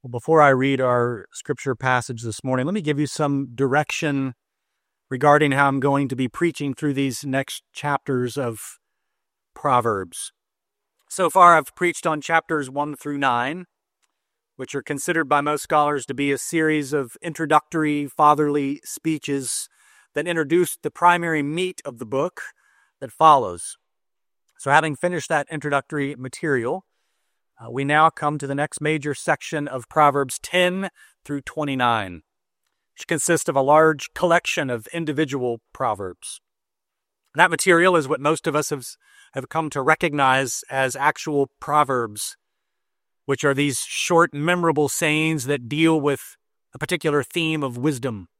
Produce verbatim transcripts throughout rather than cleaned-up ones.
Well, before I read our scripture passage this morning, let me give you some direction regarding how I'm going to be preaching through these next chapters of Proverbs. So far, I've preached on chapters one through nine, which are considered by most scholars to be a series of introductory fatherly speeches that introduce the primary meat of the book that follows. So having finished that introductory material, uh, we now come to the next major section of Proverbs ten through twenty-nine, which consists of a large collection of individual proverbs. That material is what most of us have, have come to recognize as actual proverbs, which are these short, memorable sayings that deal with a particular theme of wisdom.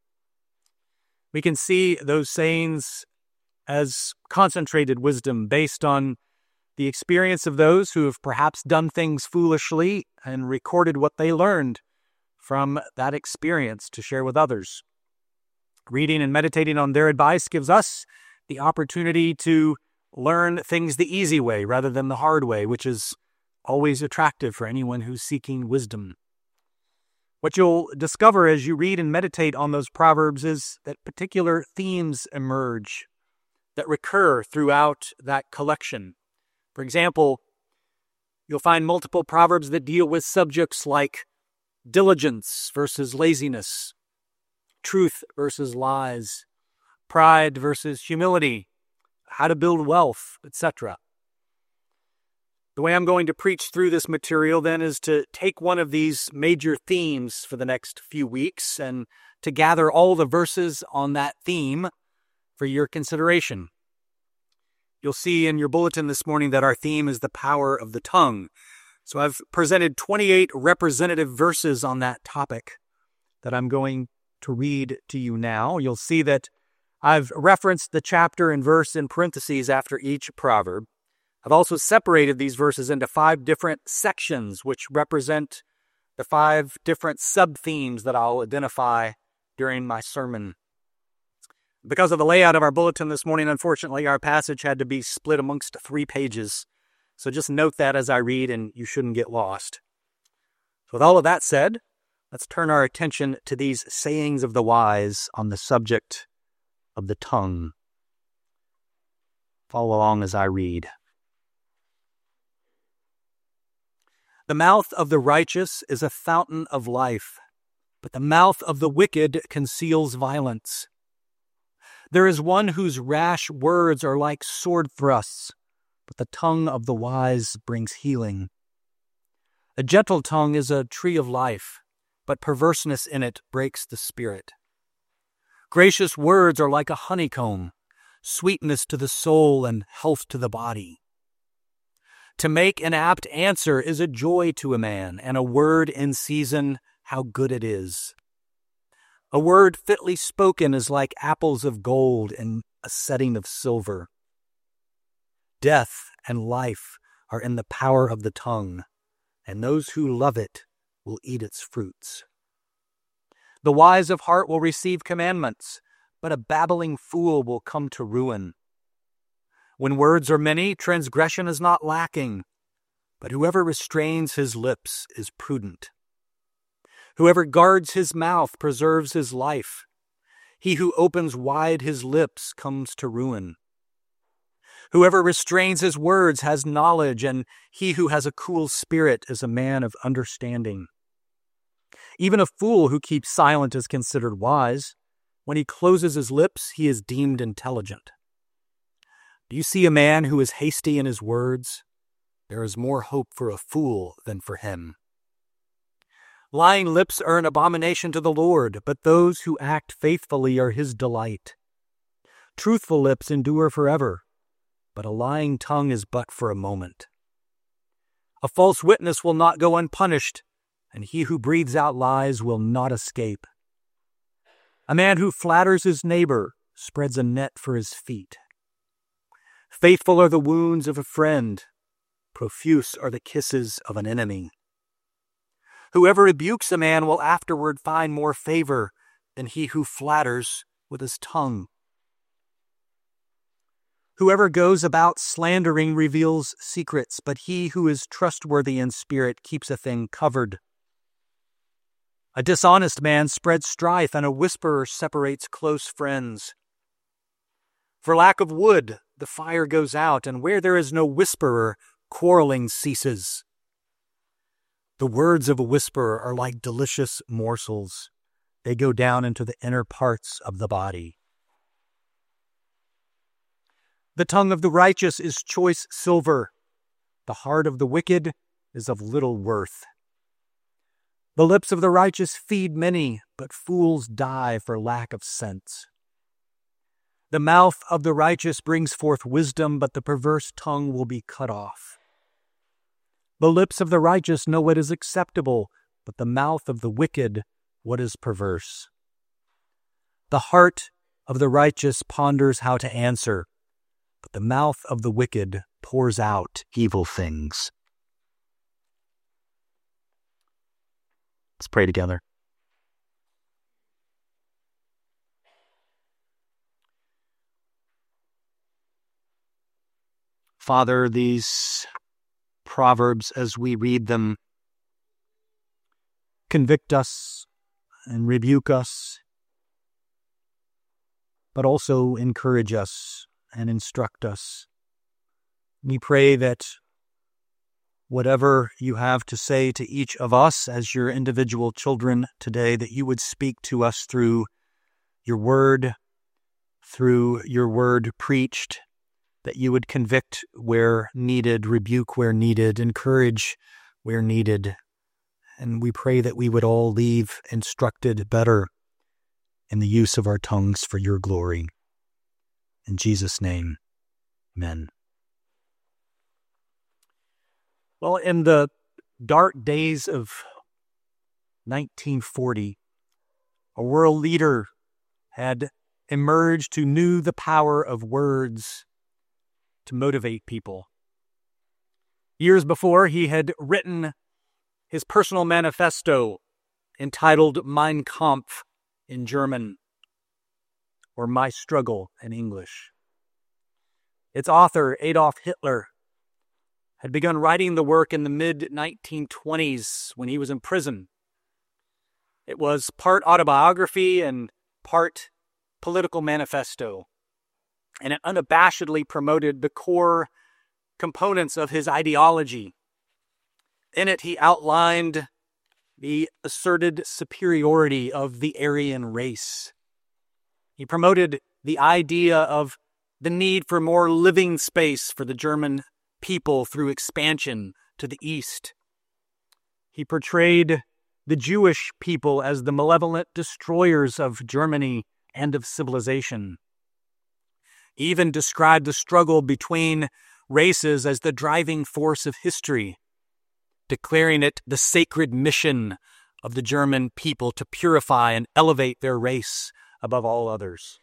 We can see those sayings as concentrated wisdom based on the experience of those who have perhaps done things foolishly and recorded what they learned from that experience to share with others. Reading and meditating on their advice gives us the opportunity to learn things the easy way rather than the hard way, which is always attractive for anyone who's seeking wisdom. What you'll discover as you read and meditate on those proverbs is that particular themes emerge that recur throughout that collection. For example, you'll find multiple proverbs that deal with subjects like diligence versus laziness, truth versus lies, pride versus humility, how to build wealth, et cetera. The way I'm going to preach through this material then is to take one of these major themes for the next few weeks and to gather all the verses on that theme for your consideration. You'll see in your bulletin this morning that our theme is the power of the tongue. So I've presented twenty-eight representative verses on that topic that I'm going to read to you now. You'll see that I've referenced the chapter and verse in parentheses after each proverb. I've also separated these verses into five different sections, which represent the five different sub-themes that I'll identify during my sermon. Because of the layout of our bulletin this morning, unfortunately, our passage had to be split amongst three pages. So just note that as I read, and you shouldn't get lost. So with all of that said, let's turn our attention to these sayings of the wise on the subject of the tongue. Follow along as I read. The mouth of the righteous is a fountain of life, but the mouth of the wicked conceals violence. There is one whose rash words are like sword thrusts, but the tongue of the wise brings healing. A gentle tongue is a tree of life, but perverseness in it breaks the spirit. Gracious words are like a honeycomb, sweetness to the soul and health to the body. To make an apt answer is a joy to a man, and a word in season, how good it is. A word fitly spoken is like apples of gold in a setting of silver. Death and life are in the power of the tongue, and those who love it will eat its fruits. The wise of heart will receive commandments, but a babbling fool will come to ruin. When words are many, transgression is not lacking, but whoever restrains his lips is prudent. Whoever guards his mouth preserves his life. He who opens wide his lips comes to ruin. Whoever restrains his words has knowledge, and he who has a cool spirit is a man of understanding. Even a fool who keeps silent is considered wise. When he closes his lips, he is deemed intelligent. Do you see a man who is hasty in his words? There is more hope for a fool than for him. Lying lips are an abomination to the Lord, but those who act faithfully are his delight. Truthful lips endure forever, but a lying tongue is but for a moment. A false witness will not go unpunished, and he who breathes out lies will not escape. A man who flatters his neighbor spreads a net for his feet. Faithful are the wounds of a friend, profuse are the kisses of an enemy. Whoever rebukes a man will afterward find more favor than he who flatters with his tongue. Whoever goes about slandering reveals secrets, but he who is trustworthy in spirit keeps a thing covered. A dishonest man spreads strife, and a whisperer separates close friends. For lack of wood, the fire goes out, and where there is no whisperer, quarreling ceases. The words of a whisperer are like delicious morsels. They go down into the inner parts of the body. The tongue of the righteous is choice silver. The heart of the wicked is of little worth. The lips of the righteous feed many, but fools die for lack of sense. The mouth of the righteous brings forth wisdom, but the perverse tongue will be cut off. The lips of the righteous know what is acceptable, but the mouth of the wicked what is perverse. The heart of the righteous ponders how to answer, but the mouth of the wicked pours out evil things. Let's pray together. Father, these Proverbs, as we read them, convict us and rebuke us, but also encourage us and instruct us. We pray that whatever you have to say to each of us as your individual children today, that you would speak to us through your word, through your word preached, that you would convict where needed, rebuke where needed, encourage where needed. And we pray that we would all leave instructed better in the use of our tongues for your glory. In Jesus' name, amen. Well, in the dark days of nineteen forty, a world leader had emerged who knew the power of words to motivate people. Years before, he had written his personal manifesto entitled Mein Kampf in German, or My Struggle in English. Its author, Adolf Hitler, had begun writing the work in the mid nineteen twenties when he was in prison. It was part autobiography and part political manifesto, and it unabashedly promoted the core components of his ideology. In it, he outlined the asserted superiority of the Aryan race. He promoted the idea of the need for more living space for the German people through expansion to the east. He portrayed the Jewish people as the malevolent destroyers of Germany and of civilization. He even described the struggle between races as the driving force of history, declaring it the sacred mission of the German people to purify and elevate their race above all others.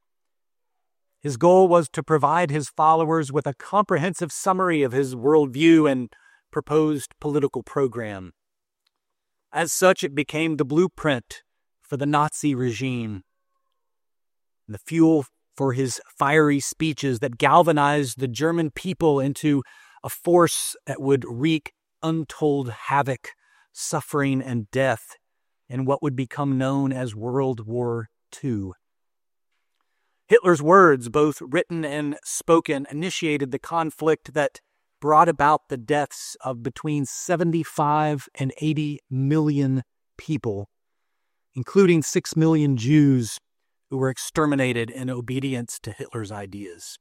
His goal was to provide his followers with a comprehensive summary of his worldview and proposed political program. As such, it became the blueprint for the Nazi regime, the fuel for his fiery speeches that galvanized the German people into a force that would wreak untold havoc, suffering, and death in what would become known as World War Two. Hitler's words, both written and spoken, initiated the conflict that brought about the deaths of between seventy-five and eighty million people, including six million Jews who were exterminated in obedience to Hitler's ideas.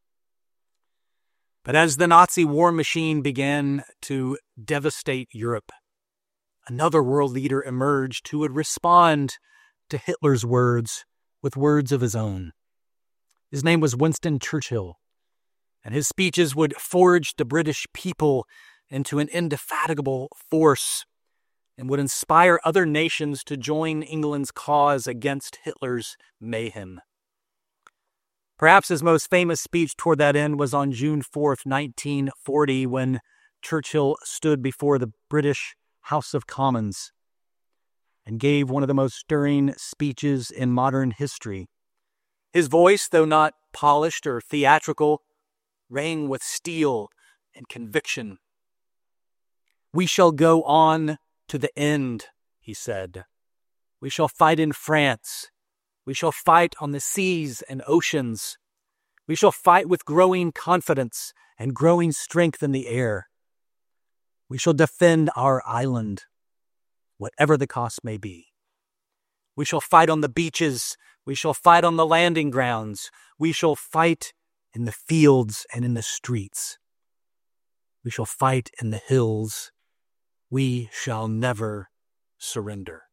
But as the Nazi war machine began to devastate Europe, another world leader emerged who would respond to Hitler's words with words of his own. His name was Winston Churchill, and his speeches would forge the British people into an indefatigable force and would inspire other nations to join England's cause against Hitler's mayhem. Perhaps his most famous speech toward that end was on June fourth, nineteen forty, when Churchill stood before the British House of Commons and gave one of the most stirring speeches in modern history. His voice, though not polished or theatrical, rang with steel and conviction. "We shall go on to the end," he said. We shall fight in France. We shall fight on the seas and oceans. We shall fight with growing confidence and growing strength in the air. We shall defend our island, whatever the cost may be. We shall fight on the beaches. We shall fight on the landing grounds. We shall fight in the fields and in the streets. We shall fight in the hills. We shall never surrender.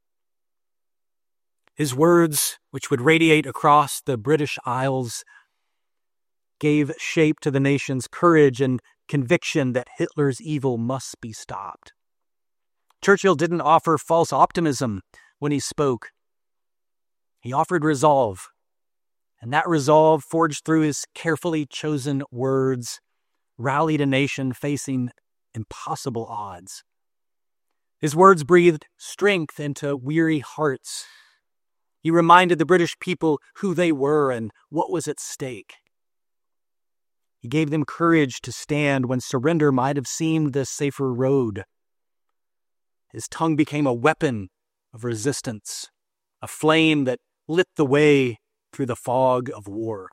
His words, which would radiate across the British Isles, gave shape to the nation's courage and conviction that Hitler's evil must be stopped. Churchill didn't offer false optimism when he spoke. He offered resolve, and that resolve, forged through his carefully chosen words, rallied a nation facing impossible odds. His words breathed strength into weary hearts. He reminded the British people who they were and what was at stake. He gave them courage to stand when surrender might have seemed the safer road. His tongue became a weapon of resistance, a flame that lit the way through the fog of war.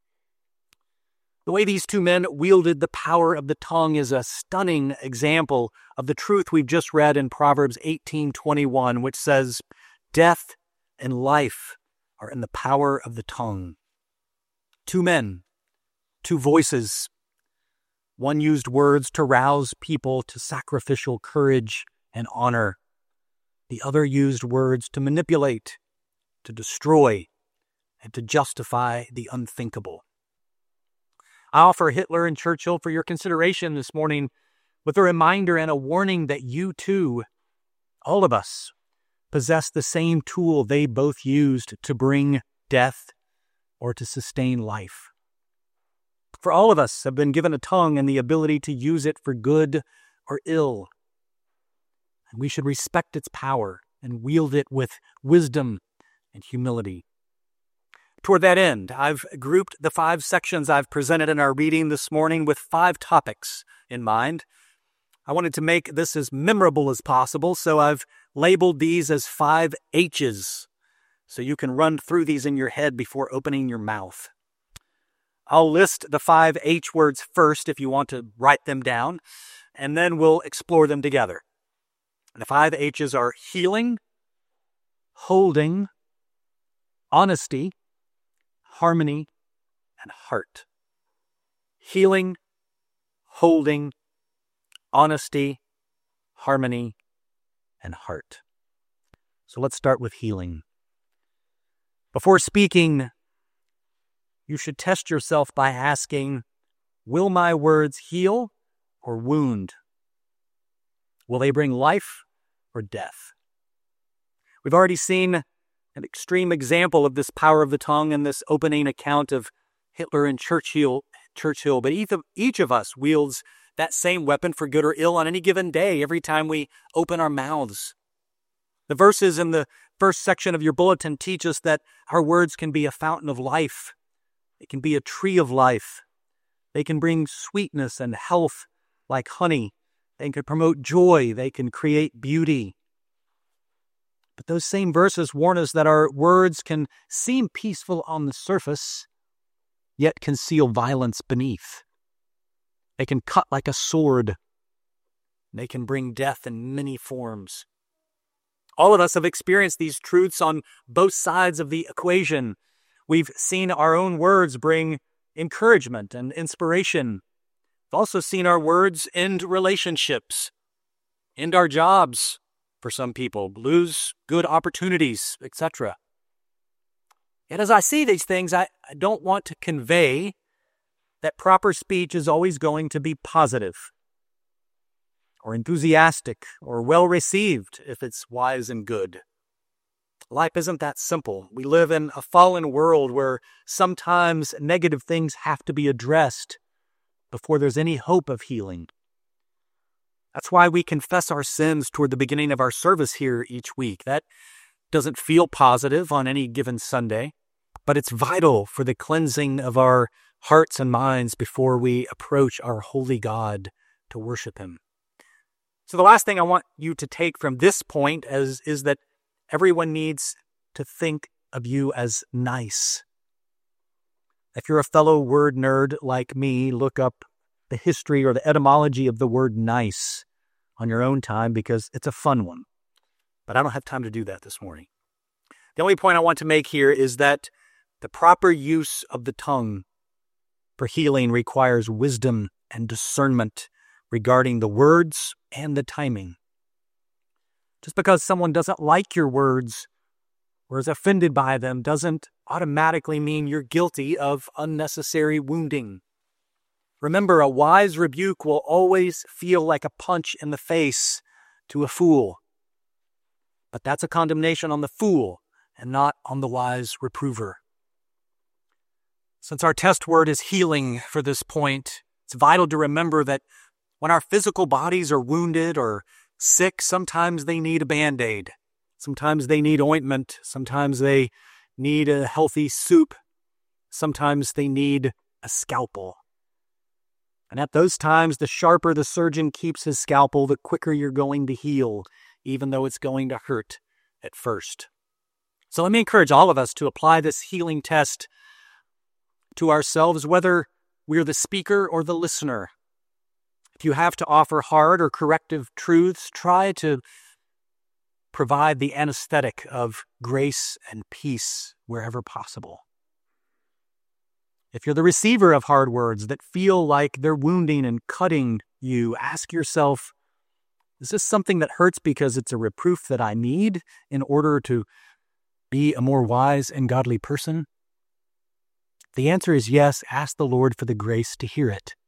The way these two men wielded the power of the tongue is a stunning example of the truth we've just read in Proverbs eighteen twenty-one, which says, "Death and life are in the power of the tongue." Two men, two voices. One used words to rouse people to sacrificial courage and honor. The other used words to manipulate, to destroy, and to justify the unthinkable. I offer Hitler and Churchill for your consideration this morning with a reminder and a warning that you too, all of us, possess the same tool they both used to bring death or to sustain life. For all of us have been given a tongue and the ability to use it for good or ill. And we should respect its power and wield it with wisdom and humility. Toward that end, I've grouped the five sections I've presented in our reading this morning with five topics in mind. I wanted to make this as memorable as possible, so I've labeled these as five H's, so you can run through these in your head before opening your mouth. I'll list the five H words first if you want to write them down, and then we'll explore them together. And the five H's are healing, holding, honesty, harmony, and heart. Healing, holding, honesty, harmony, and heart. So let's start with healing. Before speaking, you should test yourself by asking, will my words heal or wound? Will they bring life or death? We've already seen an extreme example of this power of the tongue in this opening account of Hitler and Churchill, Churchill. But each of, each of us wields that same weapon for good or ill on any given day every time we open our mouths. The verses in the first section of your bulletin teach us that our words can be a fountain of life. They can be a tree of life. They can bring sweetness and health like honey. They can promote joy. They can create beauty. But those same verses warn us that our words can seem peaceful on the surface, yet conceal violence beneath. They can cut like a sword. They can bring death in many forms. All of us have experienced these truths on both sides of the equation. We've seen our own words bring encouragement and inspiration. We've also seen our words end relationships, end our jobs, for some people, lose good opportunities, et cetera. Yet as I see these things, I, I don't want to convey that proper speech is always going to be positive or enthusiastic or well-received if it's wise and good. Life isn't that simple. We live in a fallen world where sometimes negative things have to be addressed before there's any hope of healing. That's why we confess our sins toward the beginning of our service here each week. That doesn't feel positive on any given Sunday, but it's vital for the cleansing of our hearts and minds before we approach our holy God to worship Him. So the last thing I want you to take from this point is, is that Everyone needs to think of you as nice. If you're a fellow word nerd like me, look up the history or the etymology of the word nice on your own time because it's a fun one. But I don't have time to do that this morning. The only point I want to make here is that the proper use of the tongue for healing requires wisdom and discernment regarding the words and the timing. Just because someone doesn't like your words or is offended by them doesn't automatically mean you're guilty of unnecessary wounding. Remember, a wise rebuke will always feel like a punch in the face to a fool. But that's a condemnation on the fool and not on the wise reprover. Since our test word is healing for this point, it's vital to remember that when our physical bodies are wounded or sick, sometimes they need a Band-Aid. Sometimes they need ointment. Sometimes they need a healthy soup. Sometimes they need a scalpel. And at those times, the sharper the surgeon keeps his scalpel, the quicker you're going to heal, even though it's going to hurt at first. So let me encourage all of us to apply this healing test to ourselves, whether we're the speaker or the listener. If you have to offer hard or corrective truths, try to provide the anesthetic of grace and peace wherever possible. If you're the receiver of hard words that feel like they're wounding and cutting you, ask yourself, is this something that hurts because it's a reproof that I need in order to be a more wise and godly person? If the answer is yes, ask the Lord for the grace to hear it,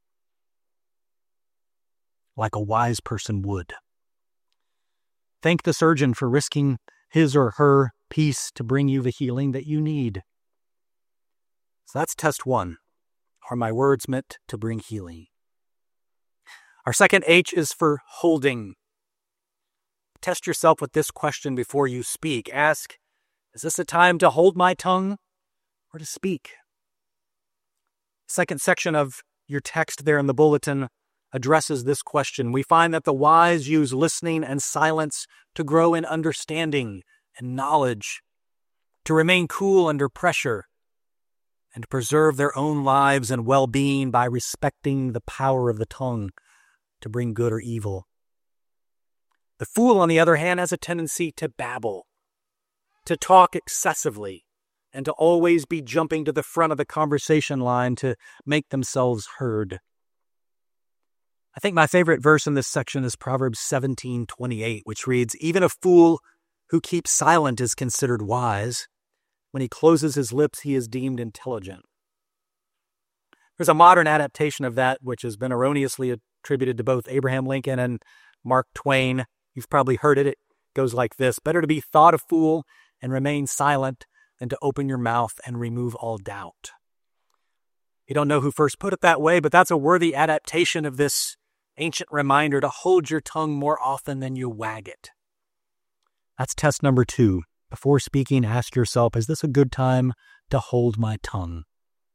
like a wise person would. Thank the surgeon for risking his or her peace to bring you the healing that you need. So that's test one. Are my words meant to bring healing? Our second H is for holding. Test yourself with this question before you speak. Ask, is this a time to hold my tongue or to speak? Second section of your text there in the bulletin addresses this question. We find that the wise use listening and silence to grow in understanding and knowledge, to remain cool under pressure, and to preserve their own lives and well-being by respecting the power of the tongue to bring good or evil. The fool, on the other hand, has a tendency to babble, to talk excessively, and to always be jumping to the front of the conversation line to make themselves heard. I think my favorite verse in this section is Proverbs seventeen twenty-eight, which reads, "Even a fool who keeps silent is considered wise. When he closes his lips, he is deemed intelligent." There's a modern adaptation of that, which has been erroneously attributed to both Abraham Lincoln and Mark Twain. You've probably heard it. It goes like this: "Better to be thought a fool and remain silent than to open your mouth and remove all doubt." You don't know who first put it that way, but that's a worthy adaptation of this ancient reminder to hold your tongue more often than you wag it. That's test number two. Before speaking, ask yourself, is this a good time to hold my tongue?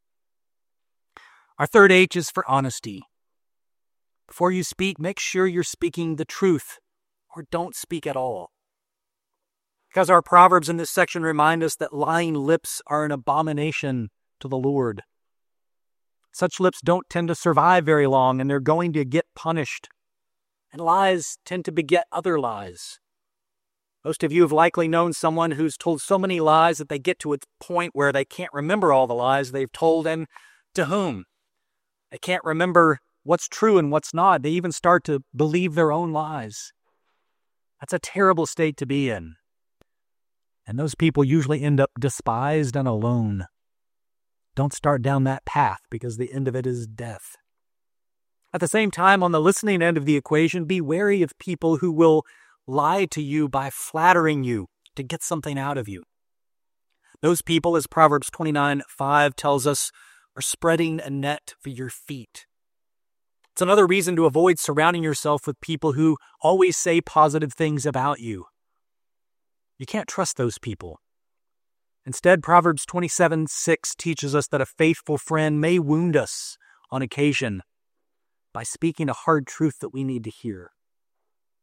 Our third H is for honesty. Before you speak, make sure you're speaking the truth, or don't speak at all. Because our Proverbs in this section remind us that lying lips are an abomination to the Lord. Such lips don't tend to survive very long, and they're going to get punished. And lies tend to beget other lies. Most of you have likely known someone who's told so many lies that they get to a point where they can't remember all the lies they've told and to whom. They can't remember what's true and what's not. They even start to believe their own lies. That's a terrible state to be in. And those people usually end up despised and alone. Don't start down that path because the end of it is death. At the same time, on the listening end of the equation, be wary of people who will lie to you by flattering you to get something out of you. Those people, as Proverbs twenty-nine five tells us, are spreading a net for your feet. It's another reason to avoid surrounding yourself with people who always say positive things about you. You can't trust those people. Instead, Proverbs twenty-seven six teaches us that a faithful friend may wound us on occasion by speaking a hard truth that we need to hear.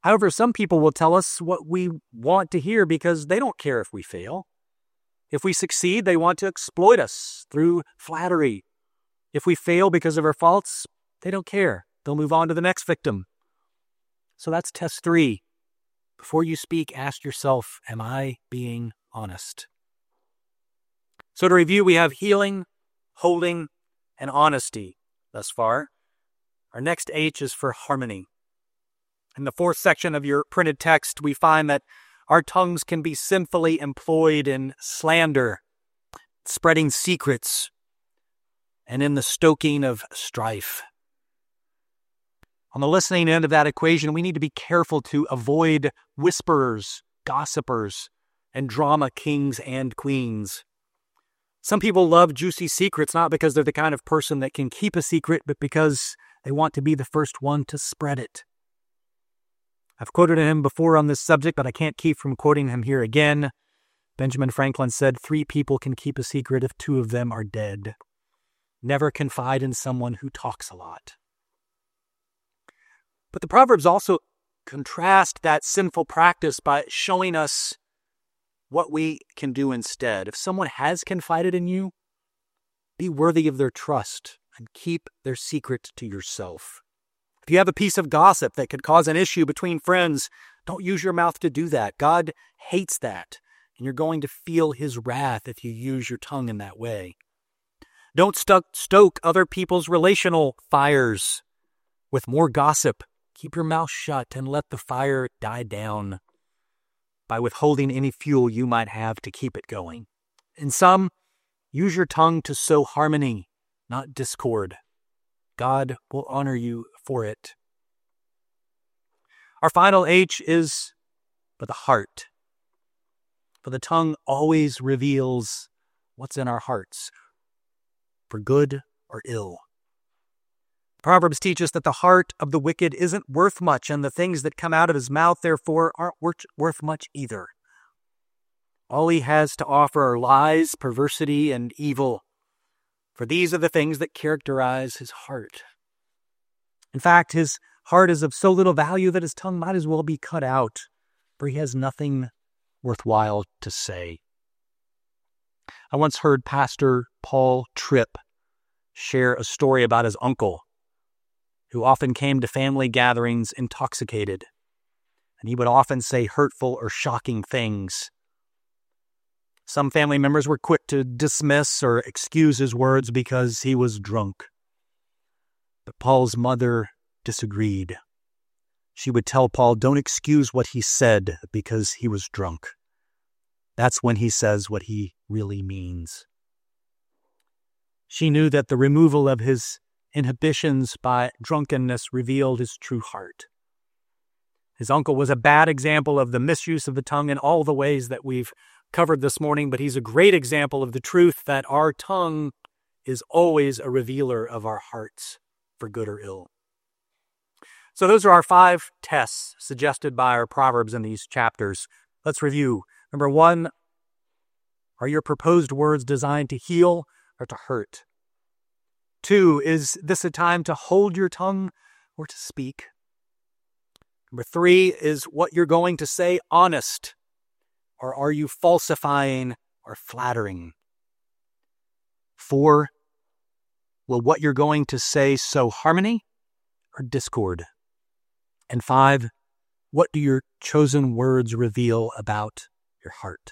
However, some people will tell us what we want to hear because they don't care if we fail. If we succeed, they want to exploit us through flattery. If we fail because of our faults, they don't care. They'll move on to the next victim. So that's test three. Before you speak, ask yourself, am I being honest? So to review, we have healing, holding, and honesty thus far. Our next H is for harmony. In the fourth section of your printed text, we find that our tongues can be sinfully employed in slander, spreading secrets, and in the stoking of strife. On the listening end of that equation, we need to be careful to avoid whisperers, gossipers, and drama kings and queens. Some people love juicy secrets, not because they're the kind of person that can keep a secret, but because they want to be the first one to spread it. I've quoted him before on this subject, but I can't keep from quoting him here again. Benjamin Franklin said, "Three people can keep a secret if two of them are dead. Never confide in someone who talks a lot." But the Proverbs also contrast that sinful practice by showing us what we can do instead. If someone has confided in you, be worthy of their trust and keep their secret to yourself. If you have a piece of gossip that could cause an issue between friends, don't use your mouth to do that. God hates that, and you're going to feel his wrath if you use your tongue in that way. Don't sto- stoke other people's relational fires with more gossip. Keep your mouth shut and let the fire die down by withholding any fuel you might have to keep it going. In sum, use your tongue to sow harmony, not discord. God will honor you for it. Our final H is for the heart. For the tongue always reveals what's in our hearts, for good or ill. Proverbs teach us that the heart of the wicked isn't worth much, and the things that come out of his mouth, therefore, aren't worth much either. All he has to offer are lies, perversity, and evil, for these are the things that characterize his heart. In fact, his heart is of so little value that his tongue might as well be cut out, for he has nothing worthwhile to say. I once heard Pastor Paul Tripp share a story about his uncle, who often came to family gatherings intoxicated, and he would often say hurtful or shocking things. Some family members were quick to dismiss or excuse his words because he was drunk. But Paul's mother disagreed. She would tell Paul, "Don't excuse what he said because he was drunk. That's when he says what he really means." She knew that the removal of his inhibitions by drunkenness revealed his true heart. His uncle was a bad example of the misuse of the tongue in all the ways that we've covered this morning, but he's a great example of the truth that our tongue is always a revealer of our hearts, for good or ill. So those are our five tests suggested by our Proverbs in these chapters. Let's review. Number one, are your proposed words designed to heal or to hurt? Two, is this a time to hold your tongue or to speak? Number three, is what you're going to say honest, or are you falsifying or flattering? Four, will what you're going to say sow harmony or discord? And five, what do your chosen words reveal about your heart?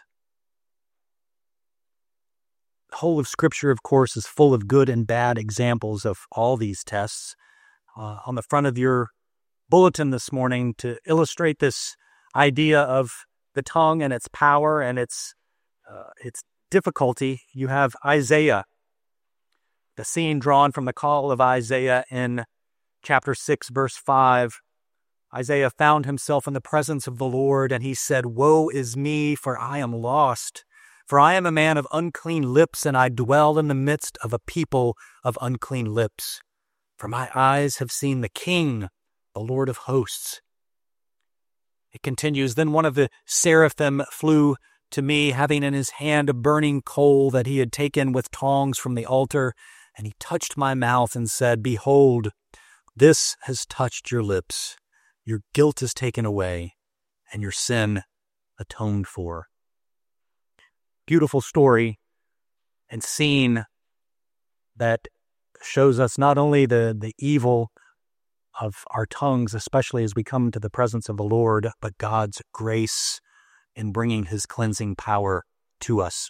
The whole of Scripture, of course, is full of good and bad examples of all these tests. Uh, on the front of your bulletin this morning, to illustrate this idea of the tongue and its power and its uh, its difficulty, you have Isaiah, the scene drawn from the call of Isaiah in chapter six, verse five. Isaiah found himself in the presence of the Lord, and he said, "Woe is me, for I am lost. For I am a man of unclean lips, and I dwell in the midst of a people of unclean lips. For my eyes have seen the King, the Lord of hosts." It continues, "Then one of the seraphim flew to me, having in his hand a burning coal that he had taken with tongs from the altar, and he touched my mouth and said, 'Behold, this has touched your lips. your guilt is taken away, and your sin atoned for. Beautiful story and scene that shows us not only the, the evil of our tongues, especially as we come into the presence of the Lord, but God's grace in bringing his cleansing power to us.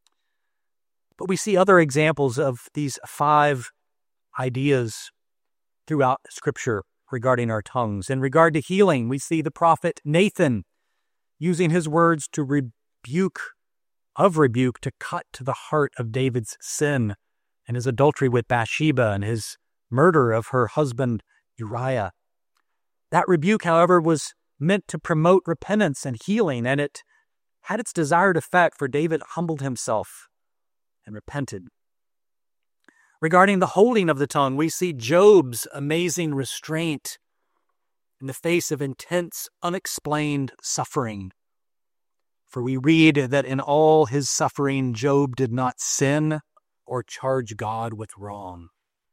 But we see other examples of these five ideas throughout Scripture regarding our tongues. In regard to healing, we see the prophet Nathan using his words to rebuke, of rebuke, to cut to the heart of David's sin and his adultery with Bathsheba and his murder of her husband Uriah. That rebuke, however, was meant to promote repentance and healing, and it had its desired effect, for David humbled himself and repented. Regarding the holding of the tongue, we see Job's amazing restraint in the face of intense, unexplained suffering. For we read that in all his suffering, Job did not sin or charge God with wrong.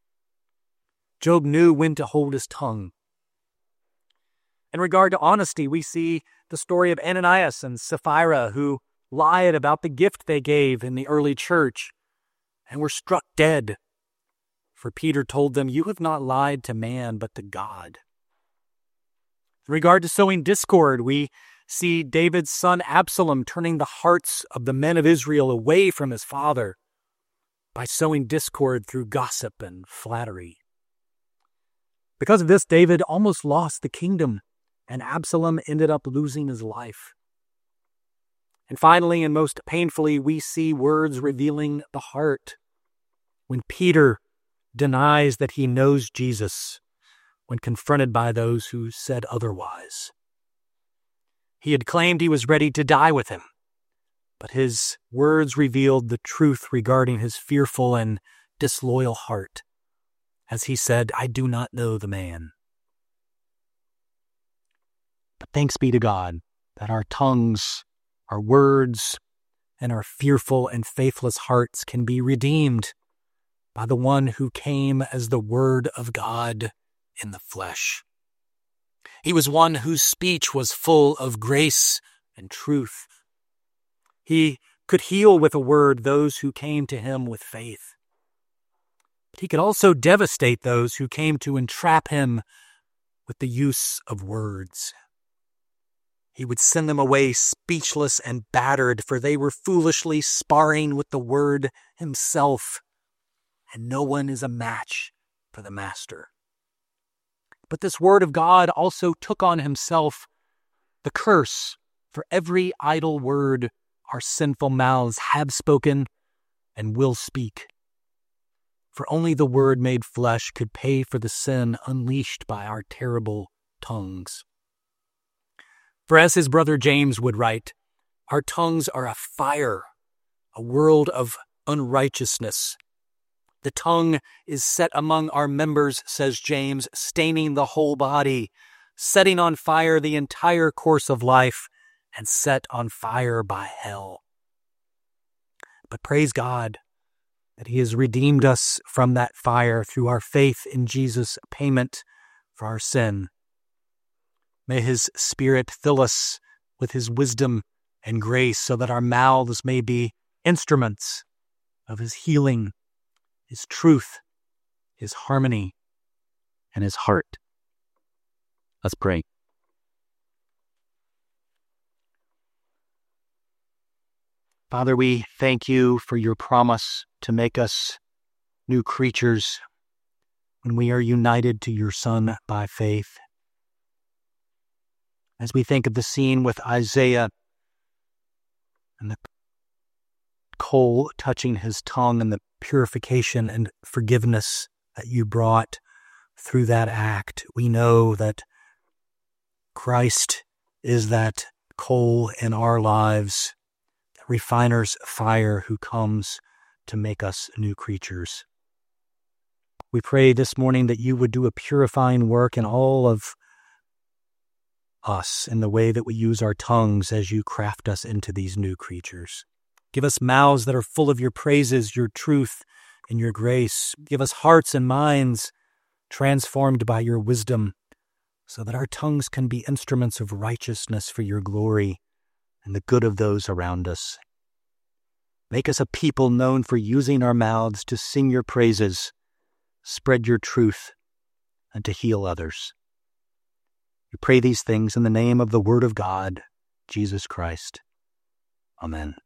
Job knew when to hold his tongue. In regard to honesty, we see the story of Ananias and Sapphira, who lied about the gift they gave in the early church and were struck dead. For Peter told them, "You have not lied to man, but to God." In regard to sowing discord, we see David's son Absalom turning the hearts of the men of Israel away from his father by sowing discord through gossip and flattery. Because of this, David almost lost the kingdom, and Absalom ended up losing his life. And finally, and most painfully, we see words revealing the heart. When Peter denies that he knows Jesus when confronted by those who said otherwise. He had claimed he was ready to die with him, but his words revealed the truth regarding his fearful and disloyal heart, as he said, "I do not know the man." But thanks be to God that our tongues, our words, and our fearful and faithless hearts can be redeemed by the one who came as the Word of God in the flesh. He was one whose speech was full of grace and truth. He could heal with a word those who came to him with faith. But he could also devastate those who came to entrap him with the use of words. He would send them away speechless and battered, for they were foolishly sparring with the Word himself, and no one is a match for the Master. But this Word of God also took on himself the curse for every idle word our sinful mouths have spoken and will speak. For only the Word made flesh could pay for the sin unleashed by our terrible tongues. For as his brother James would write, our tongues are a fire, a world of unrighteousness. The tongue is set among our members, says James, staining the whole body, setting on fire the entire course of life, and set on fire by hell. But praise God that he has redeemed us from that fire through our faith in Jesus' payment for our sin. May his Spirit fill us with his wisdom and grace so that our mouths may be instruments of his healing, his truth, his harmony, and his heart. Let's pray. Father, we thank you for your promise to make us new creatures when we are united to your Son by faith. As we think of the scene with Isaiah and the coal touching his tongue and the purification and forgiveness that you brought through that act, we know that Christ is that coal in our lives, the refiner's fire who comes to make us new creatures. We pray this morning that you would do a purifying work in all of us in the way that we use our tongues as you craft us into these new creatures. Give us mouths that are full of your praises, your truth, and your grace. Give us hearts and minds transformed by your wisdom, so that our tongues can be instruments of righteousness for your glory and the good of those around us. Make us a people known for using our mouths to sing your praises, spread your truth, and to heal others. We pray these things in the name of the Word of God, Jesus Christ. Amen.